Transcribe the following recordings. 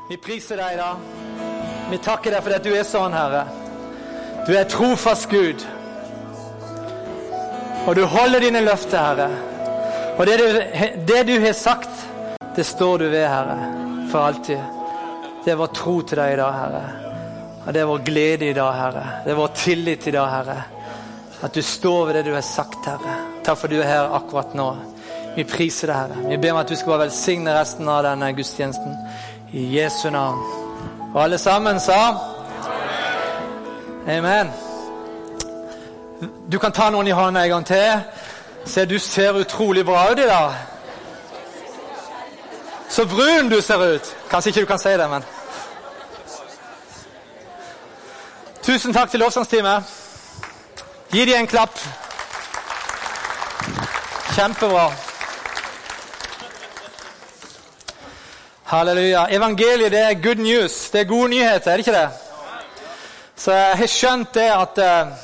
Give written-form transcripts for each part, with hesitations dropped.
Vi priser deg da. Vi takker deg for at du sånn, Herre. Du trofast Gud. Og du holder dine løfter, Herre. Og det du har sagt, det står du ved, Herre, for alltid. Det vår tro til deg i dag, Herre. Og det vår glede i dag, Herre. Det vår tillit i dag, Herre. At du står ved det du har sagt, Herre. Takk for du her akkurat nå. Vi priser deg, Herre. Vi ber om at du skal bare velsigne resten av denne gudstjenesten. I Jesu navn. Og alle sammen sa? Amen. Du kan ta noen i hånden en gang til. Se, du ser utrolig bra ut i dag. Så brun du ser ut. Kanskje ikke du kan si det, men... Tusen takk til lovsangsteamet. Gi dem en klapp. Kjempebra. Halleluja. Evangeliet, det good news. Det gode nyheter, det ikke det? Så jeg har skjønt det at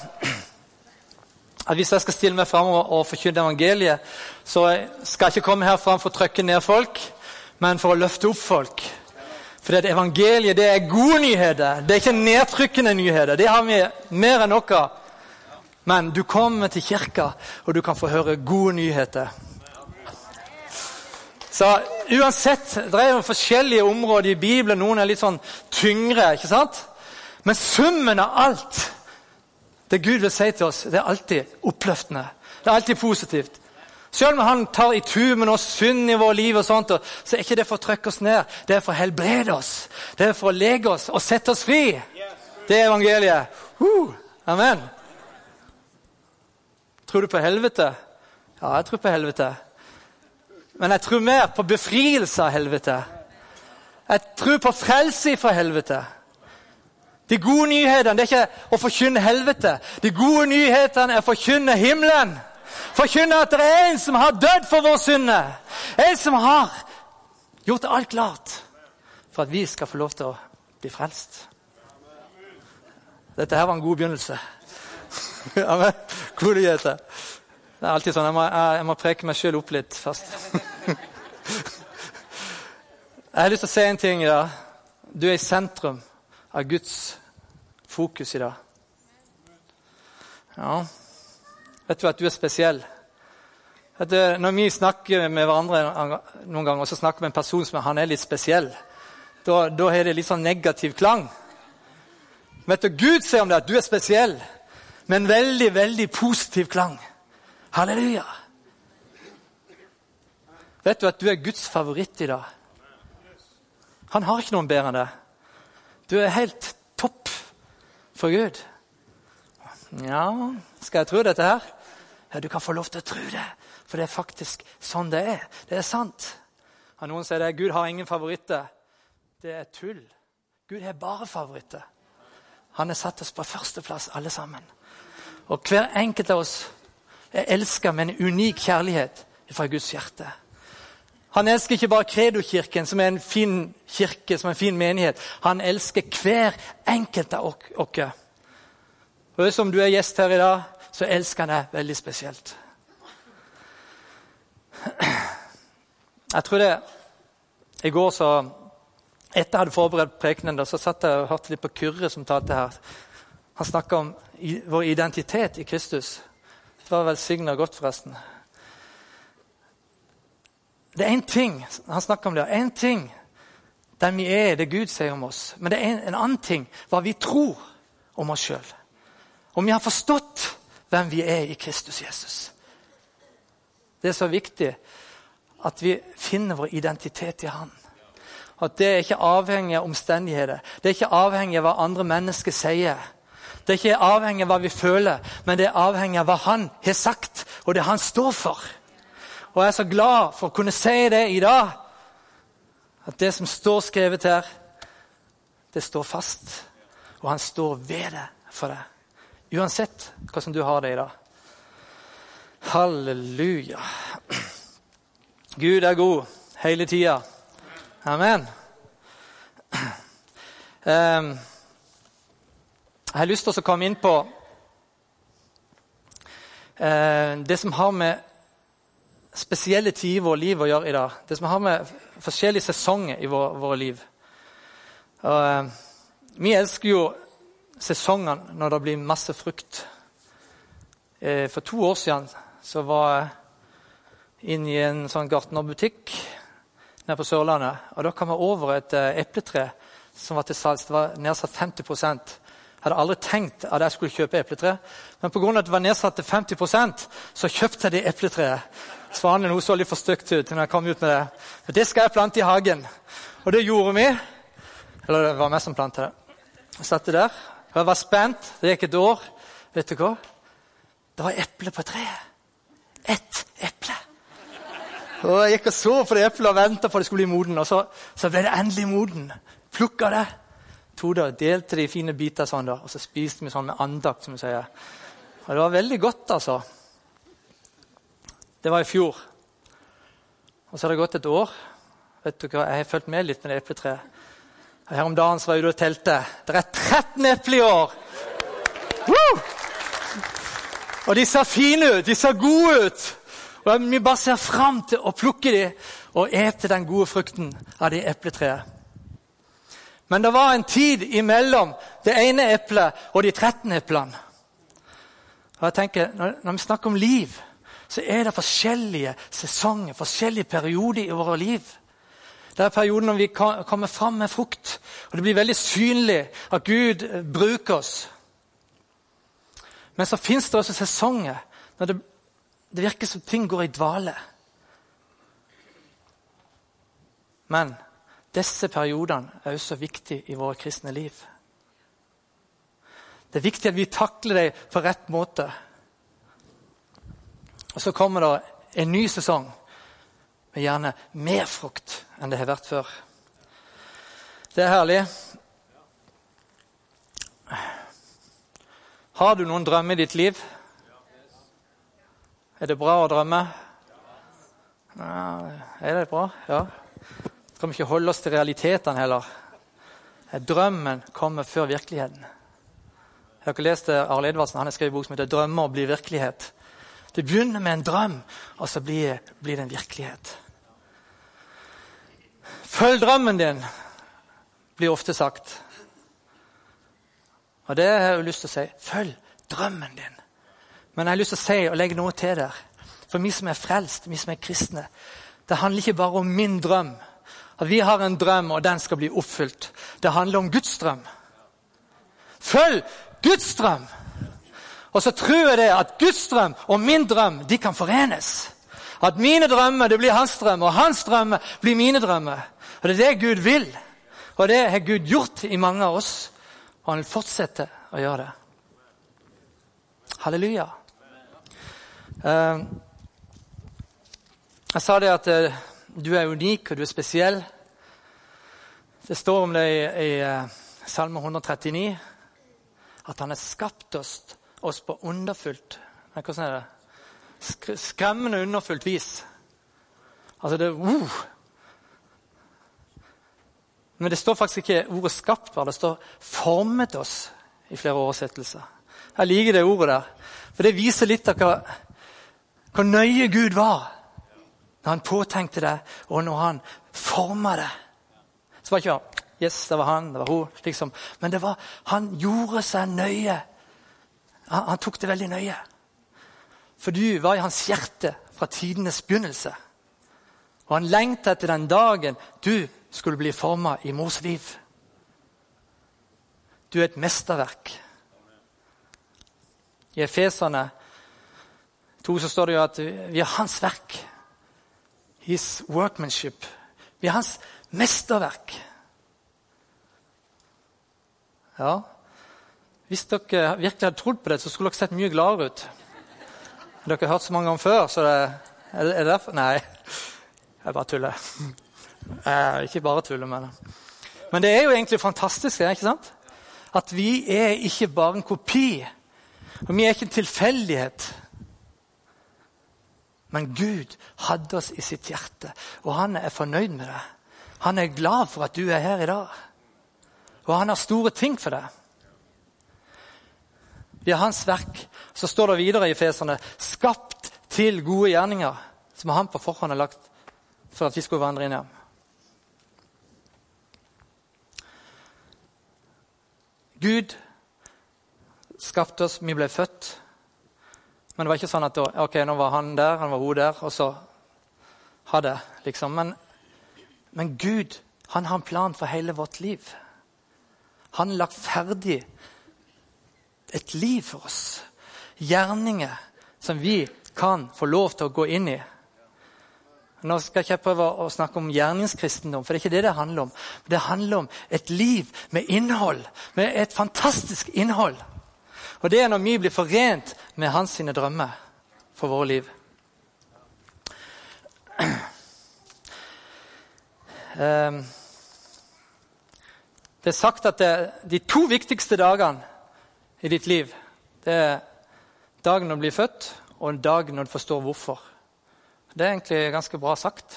hvis jeg skal stille meg frem og forkynne evangeliet, så skal jeg ikke komme her frem for å trykke ned folk, men for å løfte opp folk. For det evangeliet, det gode nyheter. Det ikke nedtrykkende nyheter. Det har vi mer enn noe. Men du kommer til kirka, og du kan få høre gode nyheter. Så uansett, det jo forskjellige områder i Bibelen. Noen litt sånn tyngre, ikke sant? Men summen av alt det Gud vil si til oss, det alltid oppløftende. Det alltid positivt. Selv om han tar i tur med noe synd i vår liv og sånt, så ikke det for å trykke oss ned. Det for å helbrede oss. Det for å lege oss og sette oss fri. Det evangeliet. Amen. Tror du på helvete? Ja, jeg tror på helvete. Men jeg tror mer på befrielse av helvete. Jeg tror på frelse fra helvete. De gode nyhetene, det ikke å forkynne helvete. De gode nyhetene å forkynne himmelen. Forkynne at det en som har dødd for vår synde. En som har gjort alt klart for at vi skal få lov til å bli frelst. Dette her var en god begynnelse. Amen. Gode nyheter. Det alltid sånn, jeg må preke meg selv opp litt først. Jeg har lyst til å si en ting i dag. Du i sentrum av Guds fokus i dag. Ja. Vet du at du spesiell? Når vi snakker med hverandre noen ganger, og så snakker vi med en person som han litt spesiell, da har det litt sånn negativ klang. Vet du, Gud sier om det at du spesiell, med en veldig, veldig positiv klang. Halleluja. Vet du at du Guds favoritt i dag? Han har ikke noen bedre enn det. Du helt topp for Gud. Ja, skal jeg tro dette her? Ja, du kan få lov til å tro det, for det faktisk sånn det er. Det sant. Ja, noen sier det, Gud har ingen favoritter. Det tull. Gud har bare favoritter. Han har satt oss på første plass, alle sammen. Og hver enkelt av oss elsker med en unik kjærlighet fra Guds hjerte. Han elsker ikke bare Credo-kirken, som en fin kirke, som en fin menighet. Han elsker hver enkelt av oss. Og som du gjest her i dag, så elsker han deg veldig spesielt. Jeg tror det, i går så, etter jeg hadde forberedt prekenen, så satt jeg og hørte litt på Kyrre som talte her. Han snakket om vår identitet i Kristus. Det var velsignet godt forresten. Det en ting, han snakker om det, en ting den vi det Gud sier om oss. Men det en annen ting, hva vi tror om oss selv. Om vi har forstått hvem vi i Kristus Jesus. Det så viktig at vi finner vår identitet i Han. At det ikke avhengig av omstendigheter. Det ikke avhengig av hva andre mennesker sier. Det ikke avhengig av hva vi føler, men det avhengig av hva Han har sagt, og det Han står for. Og jeg så glad for å kunne si det i dag, at det som står skrevet her, det står fast, og Han står ved det for deg. Uansett hva som du har det i dag. Halleluja. Gud god hele tiden. Amen. Jeg har lyst til å komme inn på det som har med spesielle tider i vårt liv å gjøre i dag. Det som har med forskjellige sesonger i våre liv. Og, vi elsker jo sesongene når det blir masse frukt. For 2 år siden så var jeg inne i en sånn gartnerbutikk nede på Sørlandet. Og da kom jeg over et epletre som var til salgs. Det var nedsatt 50%. Jeg hadde aldri tenkt at jeg skulle kjøpe epletre. Men på grunn av at det var nedsatt til 50%, så kjøpte jeg det epletreet. Svanen så litt for stygt ut når jeg kom ut med det. Men det skal jeg plante i hagen. Og det gjorde vi. Eller det var meg som plantet det. Jeg satt der. Og jeg var spent. Det gikk et år. Vet du hva? Det var eple på treet. Ett eple. Og jeg gikk og så på det eplet og ventet på at det skulle bli moden. Og så ble det endelig moden. Plukket det. Tog det og delte det i fine biter sånn da. Og så spiste vi sånn med andakt, som vi sier. Og det var veldig godt, altså. Det var i fjor. Og så har det gått et år. Vet du hva? Jeg har følt med litt med det epletreet. Her om dagen så var jeg ute og telte. Det er 13 epler i år! Woo! Og de ser fine ut, de ser gode ut. Og vi bare ser frem til å plukke de og ete den gode frukten av det epletreet. Men det var en tid imellom det ene eplet og de 13 eplene. Og jeg tenker, når vi snakker om liv, så er det forskjellige sesonger, forskjellige perioder i våre liv. Det er perioden når vi kommer frem med frukt, og det blir veldig synlig at Gud bruker oss. Men så finnes det også sesonger når det virker som ting går i dvale. Men disse periodene er også viktige i våre kristne liv. Det er viktig at vi takler dem på rett måte. Og så kommer det en ny sesong med gjerne mer frukt enn det har vært før. Det er herlig. Har du noen drømmer i ditt liv? Er det bra å drømme? Ja, er det bra? Ja. Skal vi ikke holde oss til realitetene heller? Drømmen kommer før virkeligheten. Jeg har ikke lest det, Arle Edvardsen, han har skrevet en bok som heter «Drømmer blir virkelighet». Det begynner med en drøm, og så blir det en virkelighet. Følg drømmen din, blir ofte sagt. Og det har jeg lyst til å si. Følg drømmen din. Men jeg har lyst til å si og legge noe til der. For vi som er frelst, vi som er kristne, det handler ikke bare om min drøm. At vi har en drøm, og den skal bli oppfylt. Det handler om Guds drøm. Følg Guds drøm. Og så tror jeg det at Guds drøm og min drøm, de kan forenes. At mine drømmer, det blir hans drømmer, og hans drømmer blir mine drømmer. Og det er det Gud vil. Og det har Gud gjort i mange av oss. Og han vil fortsette å gjøre det. Halleluja. Jeg sa det at du er unik og du er spesiell. Det står om det i Salme 139, at han har skapt oss på underfullt, hvordan er det? Skremmende underfullt vis. Altså det Men det står faktisk ikke ordet skapt, bare det står formet oss i flere oversettelser. Jeg liker det ordet der, for det viser litt av hvor nøye Gud var når han påtenkte det, og når han formet det. Så var det ikke yes, det var han, det var hun, liksom. Men det var, han gjorde seg nøye. Han tok det veldig nøye. For du var i hans hjerte fra tidenes begynnelse. Og han lengtet etter den dagen du skulle bli formet i mors liv. Du er et mesterverk. I Efeserne 2 så står det jo at vi er hans verk. His workmanship. Vi er hans mesterverk. Ja. Hvis dere virkelig hadde trodd på det, så skulle dere sett mye gladere ut. Dere har hørt så mange ganger før, så er det derfor? Nei, jeg bare tuller. Ikke bare tuller med det. Men det er jo egentlig fantastisk, ikke sant? At vi er ikke bare en kopi, og vi er ikke en tilfeldighet. Men Gud hadde oss i sitt hjerte, og han er fornøyd med det. Han er glad for at du er her i dag. Og han har store ting for det. Vi er hans verk. Så står det videre i Efeserne, skapt til gode gjerninger, som han på forhånd har lagt for at vi skulle vandre inn i ham. Gud skapte oss, vi ble født. Men det var ikke sånn at ok, nå var han der, han var hun der, og så ha det, liksom. Men Gud, han har en plan for hele vårt liv. Han har lagt ferdig et liv for oss. Gjerninger som vi kan få lov til å gå inn i. Nå skal jeg ikke prøve å snakke om gjerningskristendom, for det er ikke det handler om. Det handler om et liv med innhold, med et fantastisk innhold. Og det er når vi blir forent med hans sine drømmer for våre liv. Det er sagt at de 2 viktigste dagene i ditt liv, det er dagen når du blir født, og dagen når du forstår hvorfor. Det er egentlig ganske bra sagt.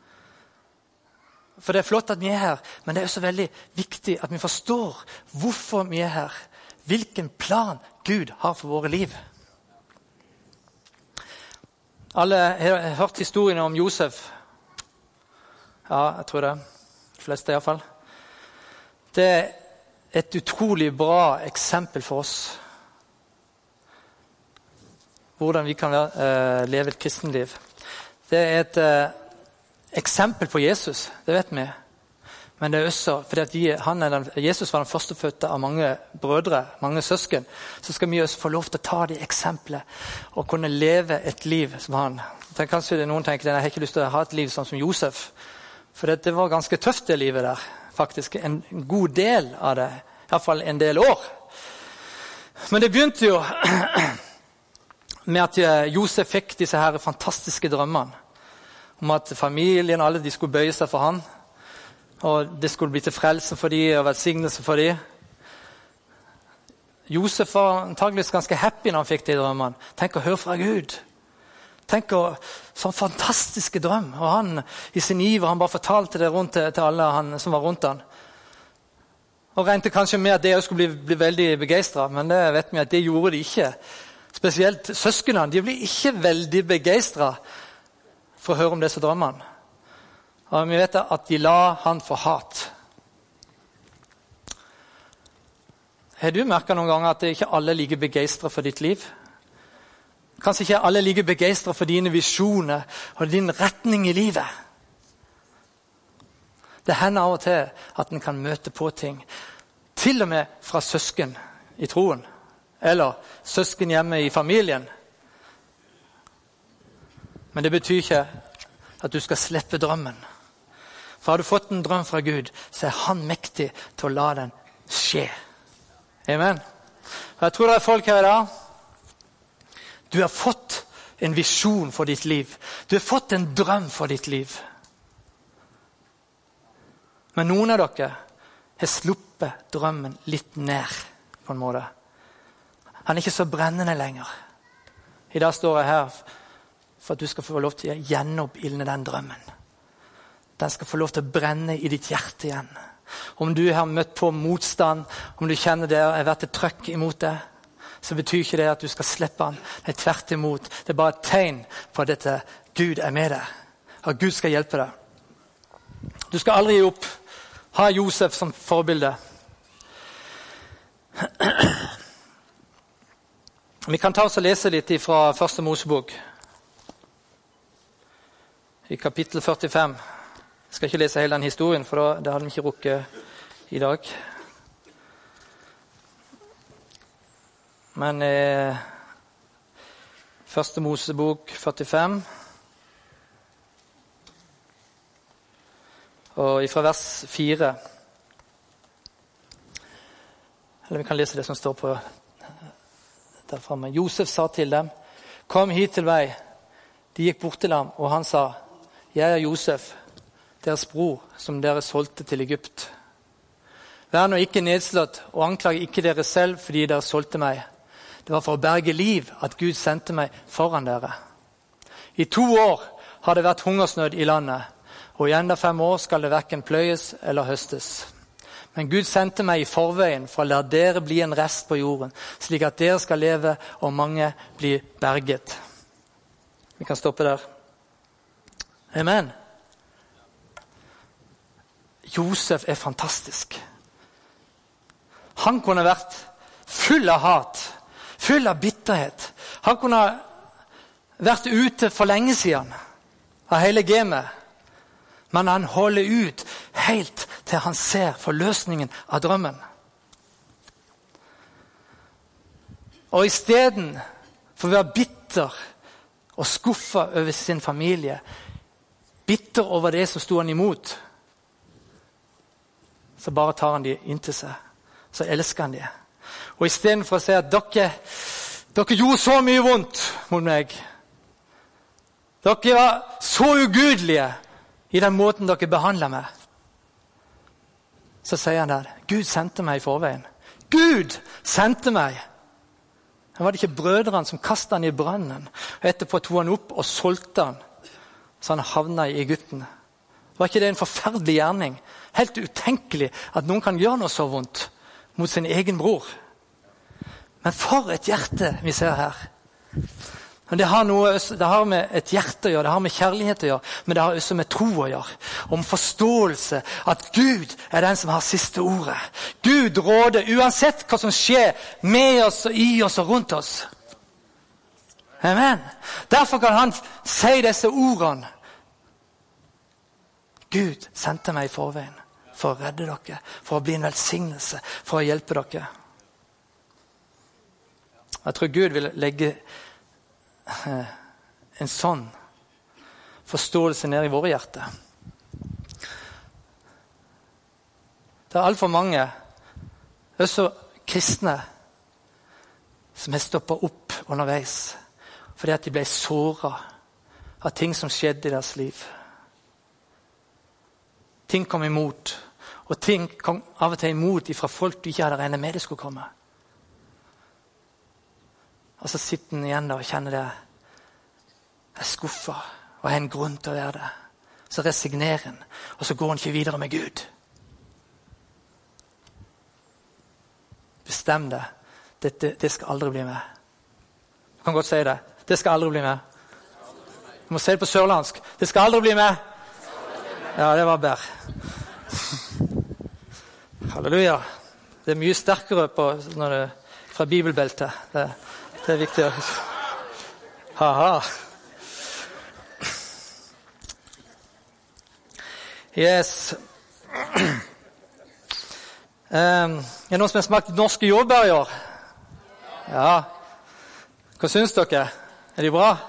For det er flott at vi er her, men det er også veldig viktig at vi forstår hvorfor vi er her. Hvilken plan Gud har for våre liv. Alle har hørt historien om Josef. Ja, jeg tror det. De fleste i hvert fall. Det er et utrolig bra eksempel for oss. Hvordan vi kan leve et kristenliv. Det er et eksempel på Jesus, det vet vi. Men det er også, fordi at Jesus var den førstefødte av mange brødre, mange søsken, så skal vi også få lov til å ta de eksemplene og kunne leve et liv som han. Kanskje noen tenker, jeg har ikke lyst til å ha et liv sånn som Josef. For det var ganske tøft det livet der, faktisk. En god del av det, i hvert fall en del år. Men det begynte jo med at Josef fikk disse her fantastiske drømmene om at familien, alle de skulle bøye seg for han, og det skulle bli til frelse for de og velsignelse for de. Josef var antageligvis ganske happy når han fikk de drømmene. Tenk å høre fra Gud. Tenk å, sånn fantastiske drøm. Og han i sin iver, han bare fortalte det rundt til alle som var rundt han. Og regnet kanskje med at de skulle bli veldig begeistret, men det vet vi at det gjorde de ikke. Spesielt søskene, de ble ikke veldig begeistret for å høre om disse drømmene. Og vi vet at de la han for hat. Har du merket noen ganger at ikke alle er like begeistret for ditt liv? Kanskje ikke alle er like begeistret for dine visjoner og din retning i livet? Det hender av og til at en kan møte på ting, til og med fra søsken i troen, eller søsken hjemme i familien. Men det betyr ikke at du skal slippe drømmen. For har du fått en drøm fra Gud, så er han mektig til å la den skje. Amen. Og jeg tror det er folk her i dag. Du har fått en visjon for ditt liv. Du har fått en drøm for ditt liv. Men noen av dere har sluppet drømmen litt ned på en måte. Han er ikke så brennende lenger. I dag står jeg her for at du skal få lov til å gjenoppildne den drømmen. Den skal få lov til å brenne i ditt hjerte igjen. Om du har møtt på motstand, om du kjenner det har vært et trøkk imot det, så betyr ikke det at du skal slippe han. Det er tvert imot. Det er bare et tegn på at Gud er med deg. At Gud skal hjelpe deg. Du skal aldri gi opp. Ha Josef som forbilde. Vi kan ta oss og lese litt fra første Mosebok. I kapittel 45. Jeg skal ikke lese hele den historien, for det hadde vi ikke rukket i dag. Men første Mosebok 45, og fra vers 4. Eller vi kan lese det som står på der fremme. Josef sa til dem, kom hit til meg. De gikk bort til ham, og han sa, jeg er Josef, deres bror, som dere solgte til Egypt. Vær nå ikke nedslått, og anklag ikke dere selv fordi dere solgte meg. Det var for å berge liv at Gud sendte meg foran dere. I 2 år har det vært hungersnød i landet, og i enda 5 år skal det hverken pløyes eller høstes. Men Gud sendte meg i forveien for å la dere bli en rest på jorden, slik at dere skal leve og mange blir berget. Vi kan stoppe der. Amen. Josef er fantastisk. Han kunne vært full av hat, full av bitterhet. Han kunne vært ute for lenge siden av hele gamet. Men han holder ut helt til han ser forløsningen av drømmen. Og i stedet for å være bitter og skuffet over sin familie, bitter over det som stod han imot, så bare tar han de inn til seg. Så elsker han de. Og i stedet for å si at dere gjorde så mye vondt mot meg, dere var så ugudelige i den måten dere behandlet meg, så sier han der, Gud sendte meg i forveien. Gud sendte meg. Det var det ikke brødrene som kastet han i brannen, og etterpå tog han opp og solgte han, så han havnet i Egypten. Var ikke det en forferdelig gjerning? Helt utenkelig at noen kan gjøre noe så vondt mot sin egen bror. Men for et hjerte vi ser her. Men det har med et hjerte å gjøre, det har med kjærlighet å gjøre, men det har også med tro å gjøre. Om forståelse at Gud er den som har siste ordet. Gud råder uansett hva som skjer med oss og i oss og rundt oss. Amen. Derfor kan han si disse ordene. Gud sendte meg i forveien for å redde dere, for å bli en velsignelse, for å hjelpe dere. Jeg tror Gud vil legge en sånn forståelse ned i våre hjerter. Det er alt for mange, også kristne, som har stoppet opp underveis, fordi at de ble såret av ting som skjedde i deres liv. Ting kom imot, og ting kom av og til imot fra folk du ikke hadde regnet med det skulle komme. Og så sitter han igjen og kjenner det. Jeg er skuffet, og jeg har en grunn til å være det. Så resignerer han, og så går han ikke videre med Gud. Bestem det. Det skal aldri bli med. Du kan godt si det. Det skal aldri bli med. Du må si det på sørlandsk. Det skal aldri bli med. Ja, det var bedre. Halleluja. Det er mye sterkere fra bibelbeltet. Det er viktig. Haha. Yes. Er det noen som har smakt norske jordbær i år? Ja. Hva synes dere? Er de bra?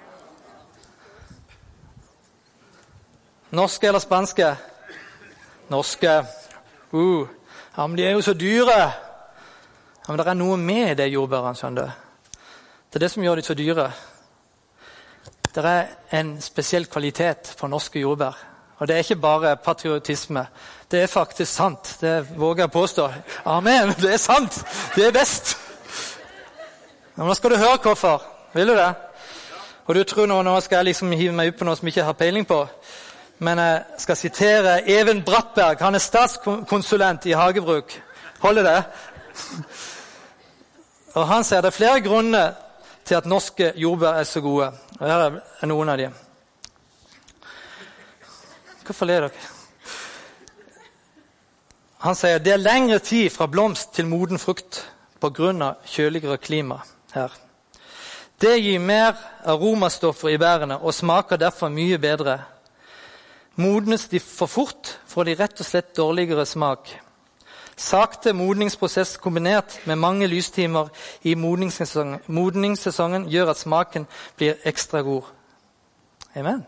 Norske eller spanske? Norske. Ja, men de er jo så dyre. Ja, men det er noe med det jordbærene, skjønner du. Det er det som gjør de så dyre. Det er en spesiell kvalitet på norske jordbær. Og det er ikke bare patriotisme. Det er faktisk sant. Det våger jeg påstå. Amen, det er sant. Det er best. Ja, men da skal du høre hvorfor. Vil du det? Og du tror nå skal jeg liksom hive meg ut på noe som jeg ikke har peiling på. Men jeg skal sitere Even Brattberg. Han er statskonsulent i hagebruk. Holder det? Og han sier det er flere grunner til at norske jordbær er så gode. Og her er noen av dem. Hvorfor ler dere? Han sier det er lengre tid fra blomst til moden frukt på grunn av kjøligere klima her. Det gir mer aromastoffer i bærene og smaker derfor mye bedre. Modnes de for fort, får de rett og slett dårligere smak. Sakte modningsprosess kombinert med mange lystimer i modningssesongen gjør at smaken blir ekstra god. Amen.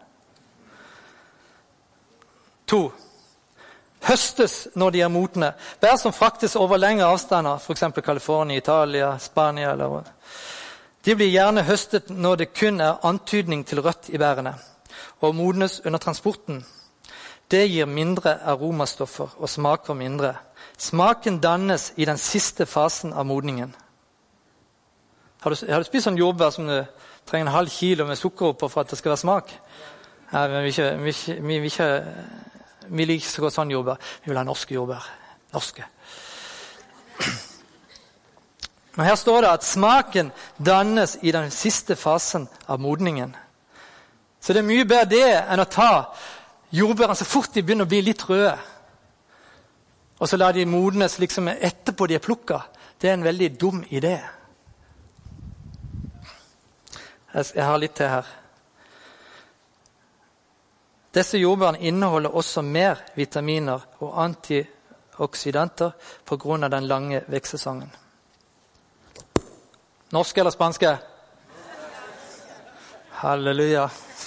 2. Høstes når de er modne. Bær som fraktes over lengre avstander, for eksempel California, Italia, Spania eller de blir gjerne høstet når det kun er antydning til rødt i bærene, og modnes under transporten. Det gir mindre aromastoffer og smaker mindre. Smaken dannes i den siste fasen av modningen. Har du spist sånn jordbær som du trenger 0,5 kilo med sukker oppå for at det skal være smak? Nei, men vi liker ikke så godt sånn jordbær. Vi vil ha norske jordbær. Norske. Men her står det at smaken dannes i den siste fasen av modningen. Så det er mye bedre det enn å ta jordbærene så fort de begynner å bli litt røde. Og så la de modnes liksom etterpå de er plukket. Det er en veldig dum idé. Jeg har litt til her. Disse jordbærene inneholder også mer vitaminer og antioksidanter på grunn av den lange vekstsesongen. Norske eller spanske? Halleluja.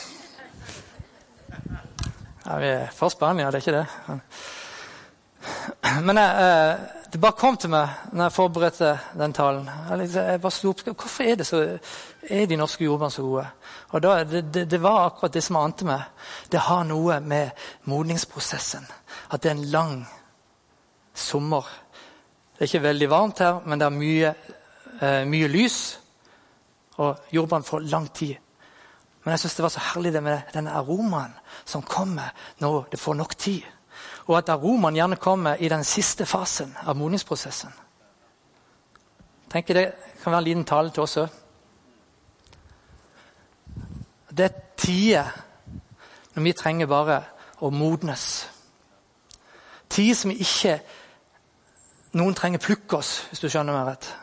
Ja, vi er for Spania, det er ikke det. Men det bare kom til meg når jeg forberedte den talen. Jeg bare slo opp, hvorfor er de norske jordbærene så gode? Og da, det var akkurat det som ante meg. Det har noe med modningsprosessen. At det er en lang sommer. Det er ikke veldig varmt her, men det er mye lys. Og jordbærene får lang tid. Men jeg synes det var så herlig det med denne aromaen som kommer når det får nok tid. Og at aromaen gjerne kommer i den siste fasen av modningsprosessen. Tenker det kan være en liten tale til oss også. Det er tider når vi trenger bare å modnes. Tider som ikke noen trenger plukke oss, hvis du skjønner meg rett.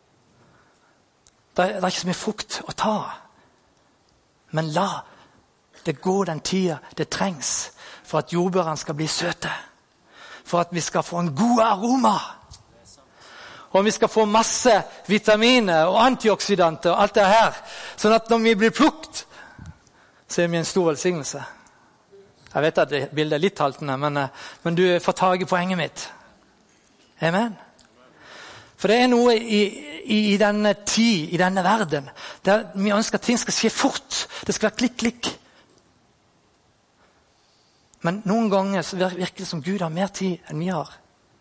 Det er ikke så mye frukt å ta. Men la det gå den tida det trengs for at jordbærene skal bli søte. For at vi skal få en god aroma. Og vi skal få masse vitaminer og antioksidanter og alt det her. Sånn at når vi blir plukt, så er vi en stor velsignelse. Jeg vet at det bildet er litt haltende, men du får tag i poenget mitt. Amen. For det er noe i denne tid, i denne verden, der vi ønsker at ting skal skje fort. Det skal være klikk, klikk. Men noen ganger så virker det som Gud har mer tid enn vi har.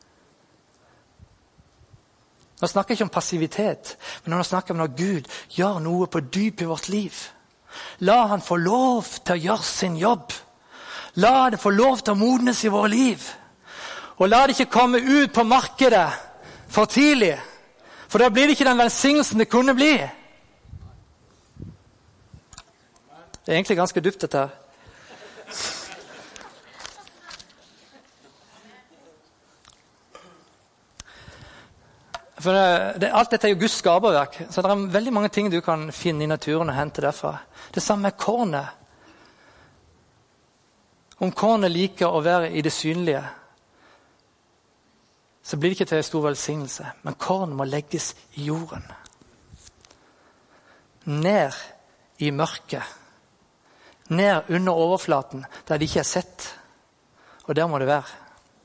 Nå snakker jeg ikke om passivitet, men nå snakker jeg om når Gud gjør noe på dyp i vårt liv. La han få lov til å gjøre sin jobb. La det få lov til å modnes i våre liv. Og la det ikke komme ut på markedet for tidlig, for da blir det ikke den velsignelsen det kunne bli. Det er egentlig ganske dypt dette her. For alt dette er jo Guds skaperverk, så det er veldig mange ting du kan finne i naturen og hente derfra. Det samme med kornet. Om kornet liker å være i det synlige, så blir det ikke til en stor velsignelse. Men kornet må legges i jorden. Ned i mørket. Ned under overflaten, der det ikke er sett. Og der må det være.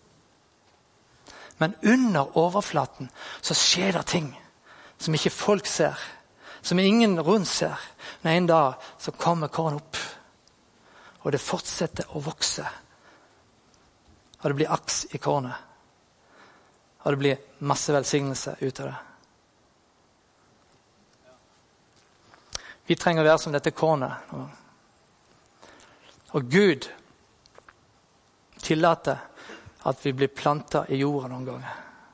Men under overflaten så skjer det ting som ikke folk ser, som ingen rundt ser. Men en dag så kommer korn opp, og det fortsetter å vokse. Og det blir aks i kornet. Og det blir masse velsignelse ut av det. Vi trenger å være som dette kornet. Og Gud tillater at vi blir plantet i jorda noen ganger.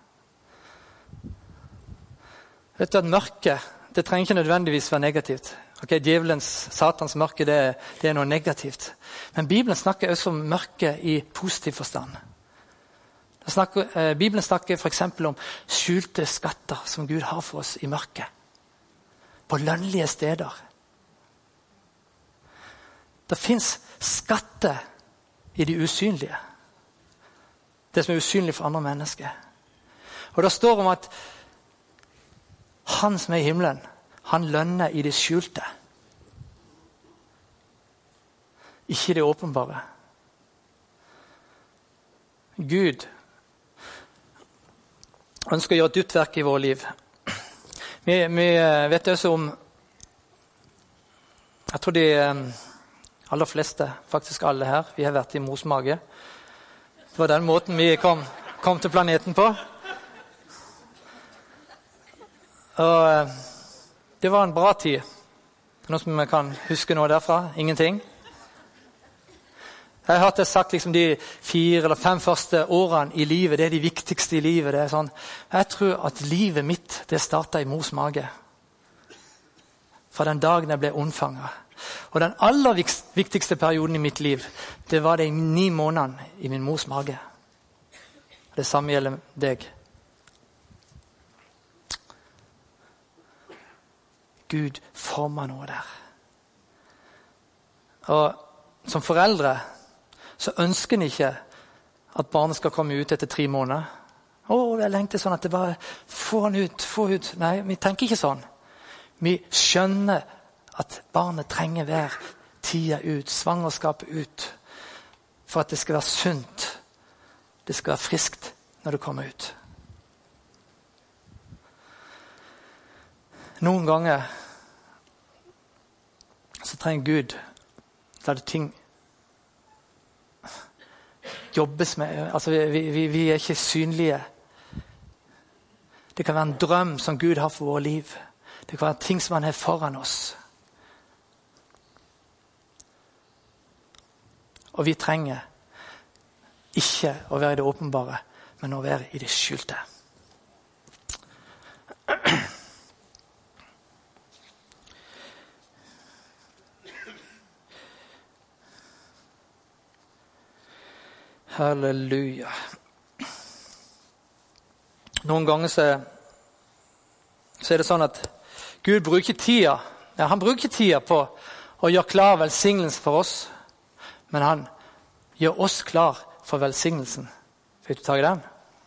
Vet du at mørket, det trenger ikke nødvendigvis være negativt. Ok, djevelens, satans mørke, det er noe negativt. Men Bibelen snakker også om mørke i positiv forstand. Bibelen snakker for eksempel om skjulte skatter som Gud har for oss i mørket. På lønnlige steder. Det finnes skatter i de usynlige. Det som er usynlig for andre mennesker. Og det står om at han som er i himmelen, han lønner i det skjulte. Ikke det åpenbare. Gud ønsker å gjøre et dypt verk i vårt liv. Vi vet også om, jeg tror de aller fleste, faktisk alle her, vi har vært i mors mage. Det var den måten vi kom til planeten på. Og det var en bra tid. Noe som jeg kan huske noe derfra. Ingenting. Jeg har hørt det sagt liksom de 4 eller 5 første årene i livet, det er de viktigste i livet. Det er sånn. Jeg tror at livet mitt, det startet i mors mage. Fra den dagen jeg ble unnfanget. Og den aller viktigste perioden i mitt liv, det var de 9 månedene i min mors mage. Det samme gjelder deg. Gud former noe der. Og som foreldre så ønsker en ikke at barnet skal komme ut etter 3 måneder. Jeg lengter sånn at det bare få ut. Nei, vi tenker ikke sånn. Vi skjønner at barnet trenger hver tida ut, svangerskapet ut, for at det skal være sunt. Det skal være friskt når det kommer ut. Noen ganger så trenger Gud la det ting jobbes med. Altså, vi er ikke synlige. Det kan være en drøm som Gud har for vårt liv. Det kan være ting som han har foran oss. Og vi trenger ikke å være i det åpenbare, men å være i det skjulte. Halleluja. Noen ganger så er det sånn at Gud bruker tida. Ja, han bruker tida på å gjøre klar velsignelse for oss. Men han gjør oss klar for velsignelsen. Fikk du tak i den?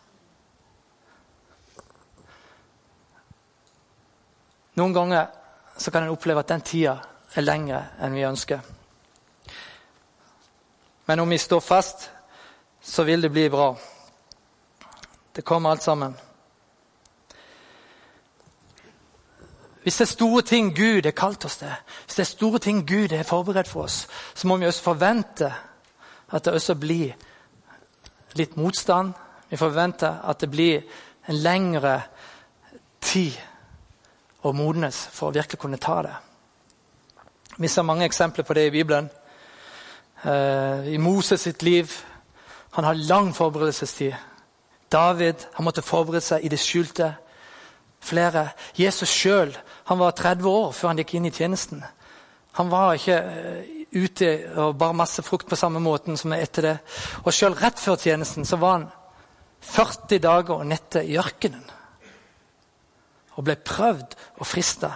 Noen ganger så kan en oppleve at den tida er lengre enn vi ønsker. Men om vi står fast, så vil det bli bra. Det kommer alt sammen. Hvis det er store ting Gud har kalt oss til, hvis det er store ting Gud har forberedt for oss, så må vi også forvente at det også blir litt motstand. Vi forventer at det blir en lengre tid å modnes for å virkelig kunne ta det. Vi ser mange eksempler på det i Bibelen. I Moses sitt liv, han har lang forberedelsestid. David, han måtte forberede seg i det skjulte. Flere. Jesus selv, han var 30 år før han gikk inn i tjenesten. Han var ikke ute og bare masse frukt på samme måten som etter det. Og selv rett før tjenesten så var han 40 dager og netter i ørkenen. Og ble prøvd og fristet.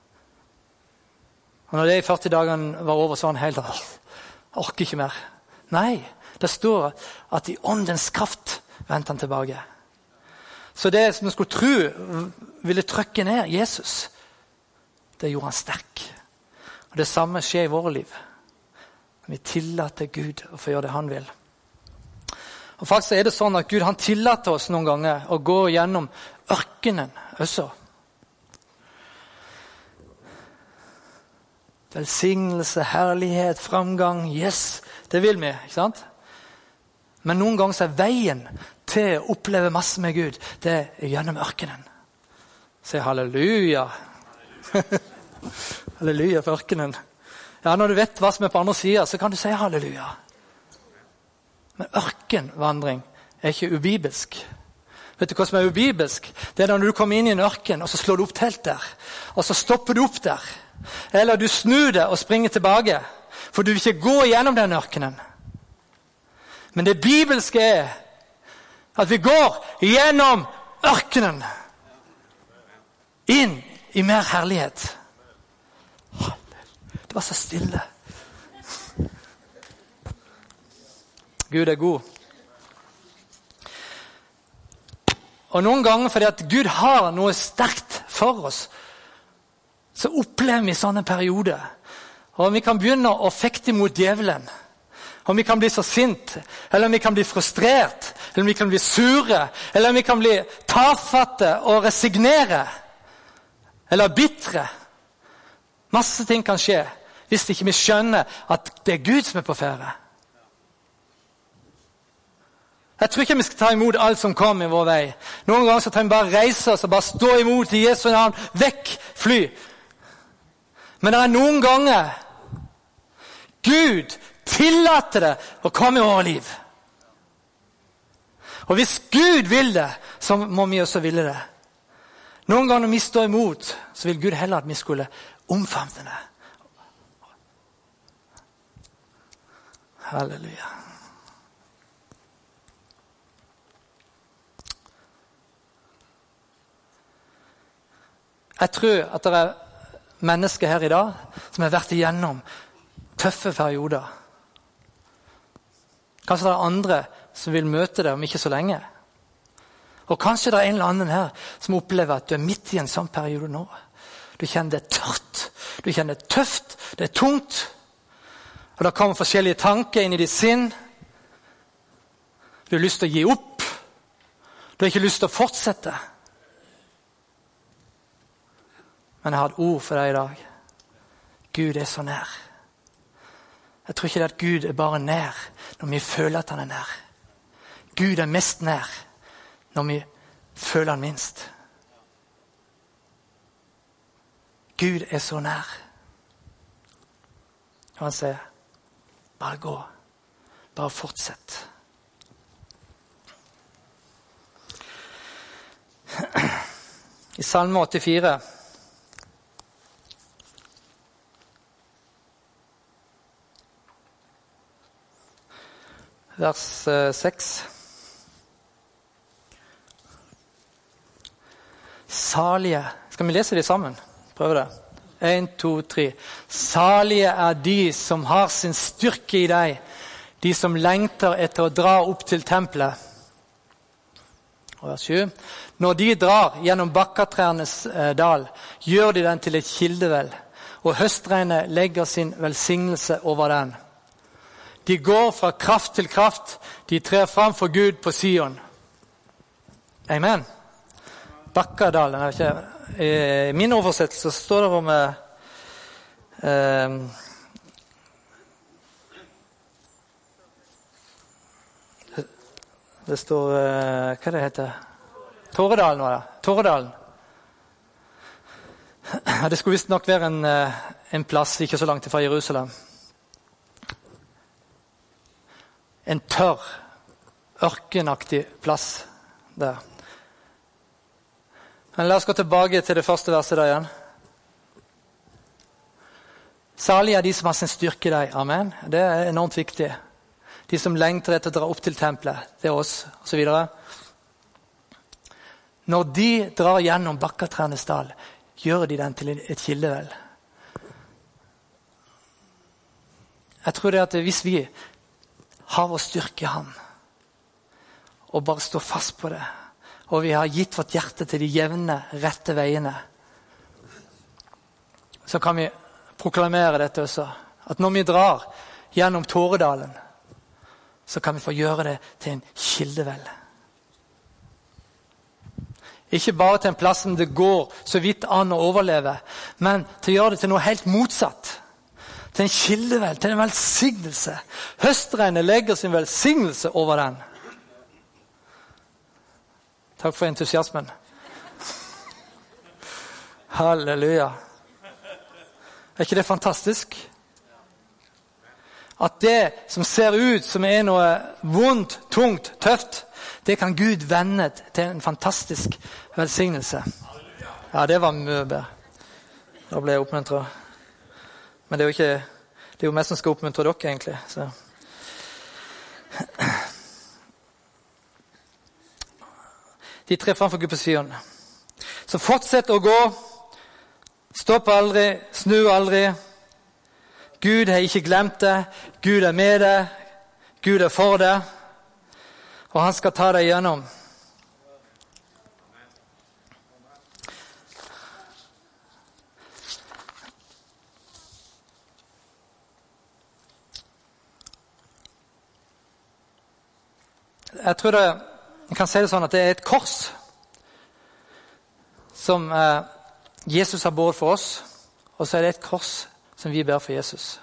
Og når det i 40 dagene var over, så var han helt orker ikke mer. Nei, det står at i åndens kraft vendte han tilbake. Så det som man skulle tro ville trykke ned Jesus, det gjorde han sterk. Og det samme skjer i våre liv. Vi tillater Gud å få gjøre det han vil. Og faktisk er det sånn at Gud han tillater oss noen ganger å gå gjennom ørkenen også. Velsignelse, herlighet, framgang, yes, det vil vi, ikke sant? Men noen ganger så er veien til å oppleve masse med Gud, det er gjennom ørkenen. Si halleluja. Halleluja for ørkenen. Ja, når du vet hva som er på andre siden, så kan du si halleluja. Men ørkenvandring er ikke ubibelsk. Vet du hva som er ubibelsk? Det er når du kommer inn i en ørken, og så slår du opp telt der. Og så stopper du opp der. Eller du snur deg og springer tilbake. For du vil ikke gå gjennom den ørkenen. Men det bibelske er at vi går gjennom ørkenen. Inn i mer herlighet. Det var så stille. Gud er god. Og noen ganger fordi at Gud har noe sterkt for oss, så opplever vi sånne perioder. Og vi kan begynne å fekte mot djevelen. Om vi kan bli så sint, eller om vi kan bli frustrert, eller om vi kan bli sure, eller om vi kan bli tafatte og resignere, eller bitre. Masse ting kan skje hvis ikke vi skjønner at det er Gud som er på ferde. Jeg tror ikke vi skal ta imot alt som kommer i vår vei. Noen ganger så trenger vi bare reise oss og bare stå imot i Jesu navn. Vekk, fly. Men det er noen ganger Gud tillater det å komme i våre liv. Og hvis Gud vil det, så må vi også ville det. Noen ganger når vi står imot, så vil Gud heller at vi skulle omfavne det. Halleluja. Jeg tror at det er mennesker her i dag som har vært igjennom tøffe perioder. Kanskje det er andre som vil møte det om ikke så lenge. Og kanskje det er en eller annen her som opplever at du er midt i en sånn periode nå. Du kjenner det tørt, du kjenner det tøft, det er tungt. Og det kommer forskjellige tanker inn i ditt sinn. Du har lyst til å gi opp. Du har ikke lyst til å fortsette. Men jeg har et ord for deg i dag. Gud er så nær. Jeg tror ikke det at Gud er bare nær når vi føler at han er nær. Gud er mest nær når vi føler han minst. Gud er så nær. Og han sier, bare gå. Bare fortsett. I Salme 84 vers 6. Salige. Skal vi lese de sammen? Prøv det. 1, 2, 3. Salige er de som har sin styrke i deg, de som lengter etter å dra opp til tempelet. Og vers 7. Når de drar gjennom bakkatrærnes dal, gjør de den til et kildevel, og høstregnet legger sin velsignelse over den. De går fra kraft til kraft. De trer fram for Gud på Sion. Amen. Bakkadalen. I min oversettelse står det om det står hva det heter? Tåredalen var det. Tåredalen. Det skulle visst nok være en plass ikke så langt fra Jerusalem. En tørr, ørkenaktig plass der. Men la oss gå tilbake til det første verset der igjen. Salige er de som har sin styrke i deg. Amen. Det er enormt viktig. De som lengter etter å dra opp til tempelet. Det er oss, og så videre. Når de drar gjennom bakkatrærnes dal, gjør de den til et kildevel. Jeg tror det at hvis vi har vår styrke i ham, og bare stå fast på det, og vi har gitt vårt hjerte til de jevne, rette veiene, så kan vi proklamere dette også, at når vi drar gjennom Tåredalen, så kan vi få gjøre det til en kildevel. Ikke bare til en plass som det går så vidt an å overleve, men til å gjøre det til noe helt motsatt. Til en kildevel, til en velsignelse. Høstregnet legger sin velsignelse over den. Takk for entusiasmen. Halleluja. Er ikke det fantastisk? At det som ser ut som er noe vondt, tungt, tøft, det kan Gud vende til en fantastisk velsignelse. Ja, det var mye bedre. Da ble jeg oppmuntret. Men det er jo meg som skal oppmuntre dere egentlig. Så. De trer fram for Gud på Sion. Så fortsett å gå. Stopp aldri, snu aldri. Gud har ikke glemt det. Gud er med det. Gud er for det. Og han skal ta deg igjennom. Jeg tror jeg kan si det sånn at det er et kors som Jesus har båret for oss, og så er det et kors som vi bærer for Jesus.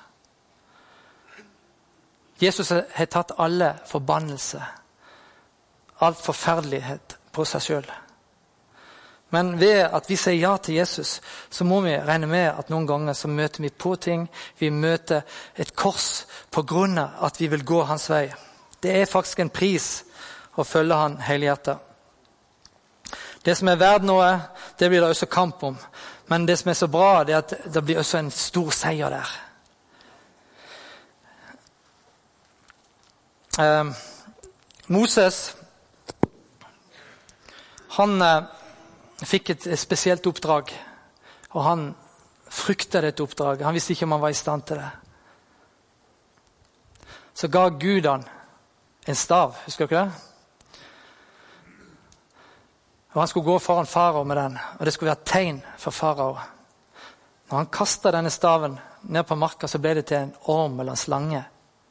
Jesus har tatt alle forbannelse, all forferdelighet på seg selv. Men ved at vi sier ja til Jesus, så må vi regne med at noen ganger så møter vi på ting, vi møter et kors på grunn av at vi vil gå hans vei. Det er faktisk en pris å følge han helhjertet. Det som er verdt noe, det blir det også kamp om. Men det som er så bra, det er at det blir også en stor seier der. Moses, han fikk et spesielt oppdrag Og han fryktet dette oppdraget. Han visste ikke om han var i stand til det. Så ga Gud han en stav, husker dere det? Og han skulle gå foran farao med den, og det skulle være et tegn for farao. Når han kastet denne staven ned på marka, så ble det til en orm eller en slange.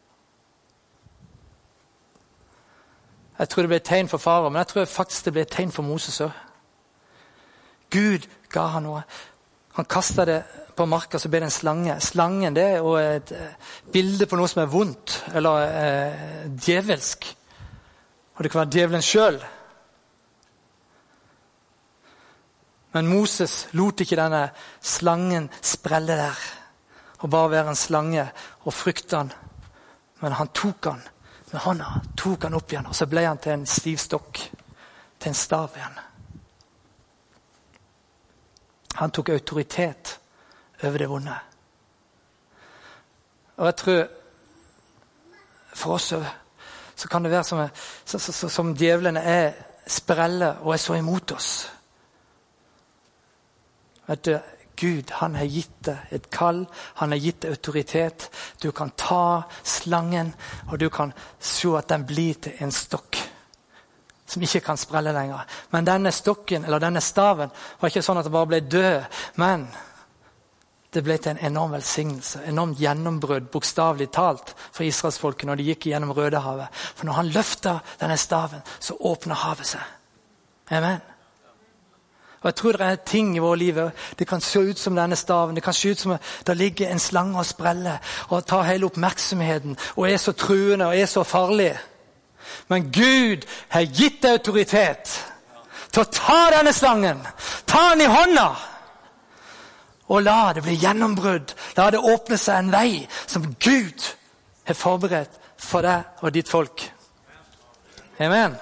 Jeg tror det ble et tegn for farao, men jeg tror faktisk det ble et tegn for Moses også. Gud ga han noe. Han kastet det på marka, så ble det en slange. Slangen, det er jo et bilde på noe som er vondt, eller djevelsk. Og det kan være djevelen selv. Men Moses lot ikke denne slangen sprelle der, og bare være en slange, og frykte han. Men han tok han med hånda, tok han opp igjen, og så ble han til en stiv stokk, til en stav igjen. Han tok autoritet over det vonde. Og jeg tror, for oss så kan det være som djevlene er sprelle og er så imot oss. Vet du, Gud, han har gitt deg et kall, han har gitt deg autoritet. Du kan ta slangen, og du kan se at den blir til en stokk som ikke kan sprelle lenger. Men denne stokken, eller denne staven, var ikke sånn at det bare ble død, men det ble til en enorm velsignelse, enormt gjennombrudd, bokstavelig talt, for Israelsfolket når de gikk gjennom Rødehavet. For når han løftet denne staven, så åpner havet seg. Amen. Og jeg tror det er ting i vårt liv. Det kan se ut som denne staven. Det kan se ut som det ligger en slange og spreller og tar hele oppmerksomheten og er så truende og er så farlig. Men Gud har gitt deg autoritet til å ta denne slangen. Ta den i hånda. Og la det bli gjennombrudd. La det åpne seg en vei som Gud har forberedt for deg og ditt folk. Amen.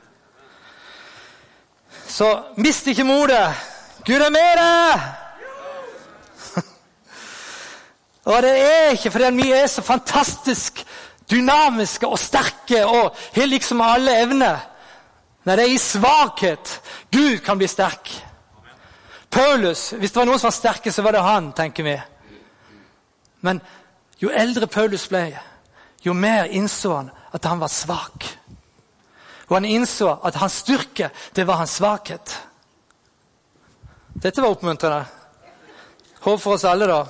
Så mist ikke modet. Gud er med deg! Og det er ikke fordi vi er så fantastisk dynamiske og sterke og har liksom alle evner. Nei, det er i svakhet Gud kan bli sterk. Paulus, hvis det var noen som var sterke, så var det han, tenker vi. Men jo eldre Paulus ble, jo mer innså han at han var svak. Og han innså at hans styrke, det var hans svakhet. Dette var oppmuntrende. Håp for oss alle da.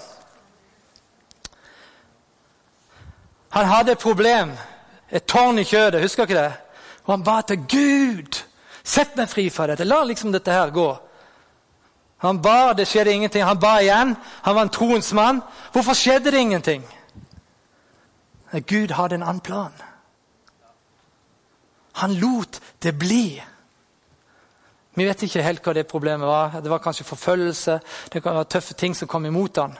Han hadde et problem, et tårn i kjødet, husker ikke det? Og han ba til Gud, sett meg fri fra dette, la liksom dette her gå. Han ba, det skjedde ingenting, han ba igjen, han var en troens mann. Hvorfor skjedde det ingenting? Gud hadde en annen plan. Han lot det bli. Vi vet ikke helt hva det problemet var. Det var kanskje forfølgelse. Det kan være tøffe ting som kom imot han.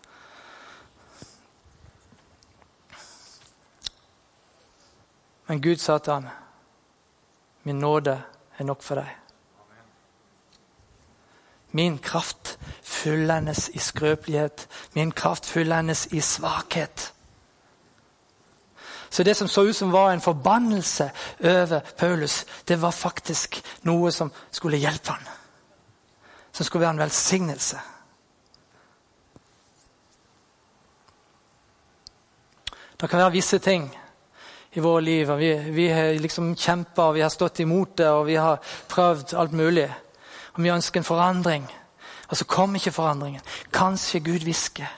Men Gud sa til han, min nåde er nok for deg. Min kraft fullendes i skrøpelighet. Min kraft fullendes i svakhet. Så det som så ut som var en forbannelse over Paulus, det var faktisk noe som skulle hjelpe han. Som skulle være en velsignelse. Det kan være visse ting i våre liv, og vi har liksom kjempet, og vi har stått imot det, og vi har prøvd alt mulig. Og vi ønsker en forandring, og så kom ikke forandringen. Kanskje Gud hvisker.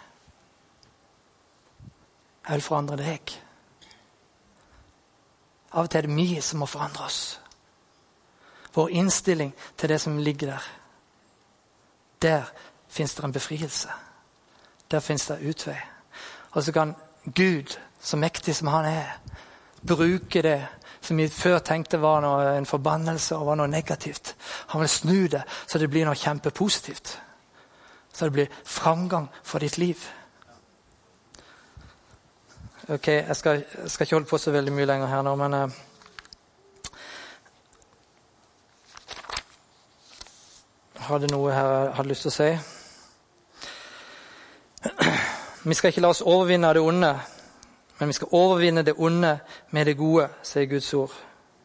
Jeg vil forandre deg. Av og til er det mye som må forandre oss. Vår innstilling til det som ligger der. Der finnes det en befrielse. Der finnes det utvei. Og så kan Gud, så mektig som han er, bruke det som vi før tenkte var en forbannelse og var noe negativt. Han vil snu det så det blir noe kjempepositivt. Så det blir framgang for ditt liv. Ok, jeg skal ikke holde på så veldig mye lenger her nå, men jeg hadde noe her jeg hadde lyst til å si. Vi skal ikke la oss overvinne det onde, men vi skal overvinne det onde med det gode, sier Guds ord.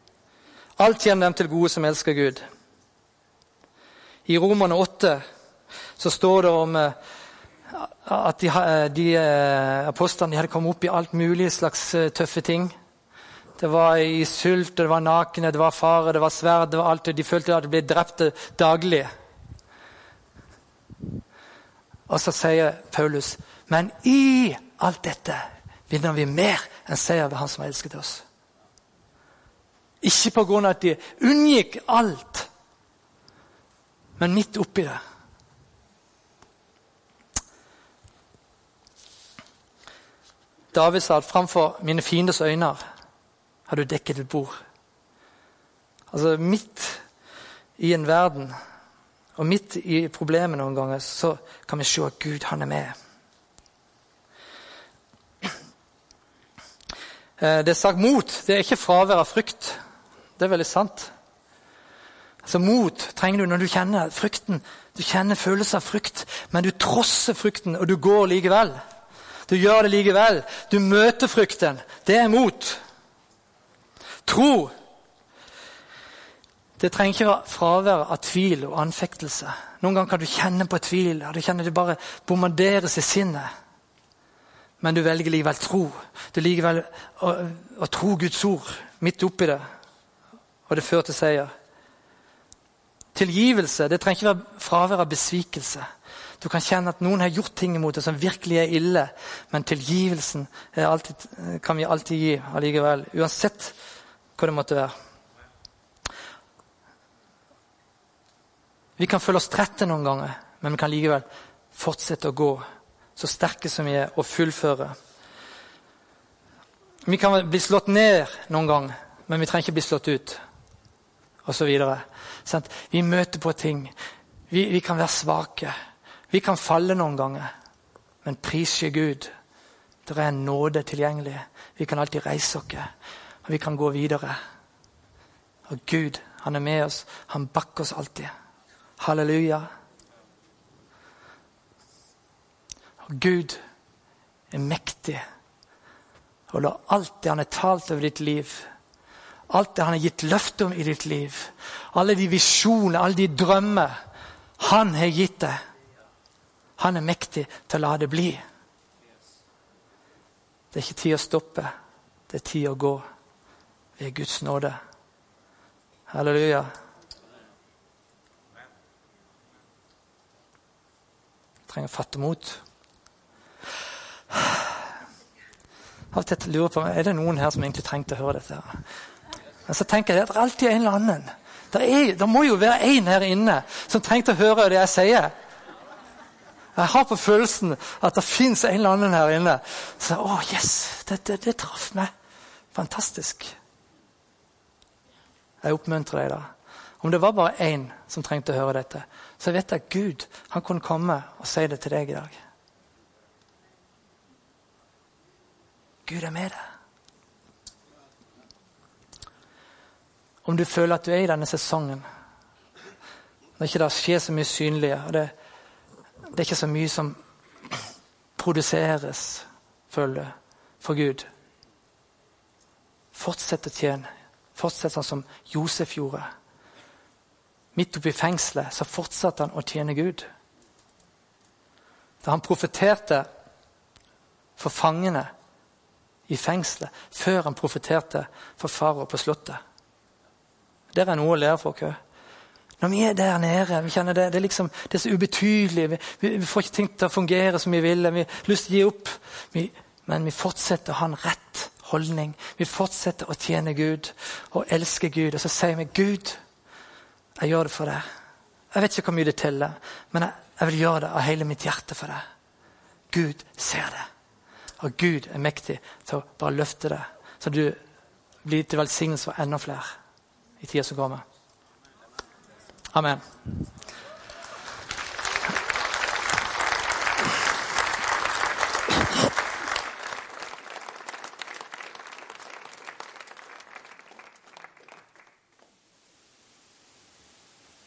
Alt kommer dem til gode som elsker Gud. I Romerne 8 så står det om at de apostlene de hadde kommet opp i alt mulig slags tøffe ting. Det var i sult, det var nakne, det var fare, det var sverd, det var alt. De følte at de ble drept daglig. Og så sier Paulus, men i alt dette vinner vi mer enn seier ved han som har elsket oss. Ikke på grunn av at de unngikk alt, men midt oppi det. David sa at framfor mine fienders øyne har du dekket et bord. Altså midt i en verden, og midt i problemet noen ganger, så kan vi se at Gud, han er med. Det er sagt mot, det er ikke fravær av frykt. Det er veldig sant. Altså mot trenger du når du kjenner frykten. Du kjenner følelser av frykt, men du trosser frykten, og du går likevel. Du gjør det likevel. Du møter frykten. Det er mot. Tro. Det trenger ikke være fravær av tvil og anfektelse. Noen ganger kan du kjenne på tvil, og du kjenner det bare bombarderes i sinnet. Men du velger likevel tro. Du likevel å tro Guds ord midt oppi det. Og det fører til seier. Tilgivelse, det trenger ikke være fravær av besvikelse. Du kan kjenne at noen har gjort ting imot deg som virkelig er ille, men tilgivelsen kan vi alltid gi allikevel, uansett hva det måtte være. Vi kan føle oss trette noen ganger, men vi kan likevel fortsette å gå, så sterke som vi er, og fullføre. Vi kan bli slått ned noen ganger, men vi trenger ikke bli slått ut, og så videre. Vi møter på ting. Vi kan være svake. Vi kan falle noen ganger, men prisje Gud. Det er en nåde tilgjengelig. Vi kan alltid reise oss, og vi kan gå videre. Og Gud, han er med oss. Han bakker oss alltid. Halleluja. Og Gud er mektig. Og la alt det han har talt over ditt liv, alt det han har gitt løfte om i ditt liv, alle de visjoner, alle de drømmer, han har gitt deg. Han er mektig til å la det bli. Det er ikke tid å stoppe. Det er tid å gå ved Guds nåde. Halleluja. Jeg trenger å fatte mot. Av og til lurer på, er det noen her som egentlig trengte å høre dette her? Men så tenker jeg at det er alltid en eller annen. Det må jo være en her inne som trengte å høre det jeg sier. Jeg har på følelsen at det finnes en eller annen her inne. Så, yes, det traff meg. Fantastisk. Jeg oppmuntrer deg da. Om det var bare en som trengte å høre dette, så vet jeg at Gud, han kunne komme og si det til deg i dag. Gud er med deg. Om du føler at du er i denne sesongen, når ikke det skjer så mye synlig, og det er ikke så mye som produseres, føler for Gud. Fortsett å tjene. Fortsett sånn som Josef gjorde. Midt oppi fengselet så fortsatte han å tjene Gud. Da han profeterte for fangene i fengselet, før han profeterte for farao på slottet. Det er noe å lære for oss. Når vi er der nede, vi kjenner det er så ubetydelig, vi får ikke ting til å fungere som vi vil, vi har lyst til å gi opp, men vi fortsetter å ha en rett holdning, vi fortsetter å tjene Gud, og elske Gud, og så sier vi, Gud, jeg gjør det for deg. Jeg vet ikke hvor mye det teller, men jeg vil gjøre det av hele mitt hjerte for deg. Gud ser det, og Gud er mektig til å bare løfte det, så du blir til velsignelse for enda flere i tiden som kommer. Amen.